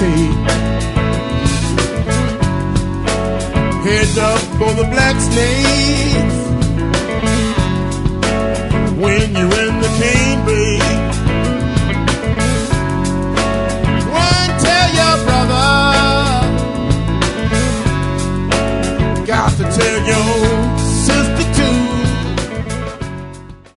tape. Heads up for the black snakes. When you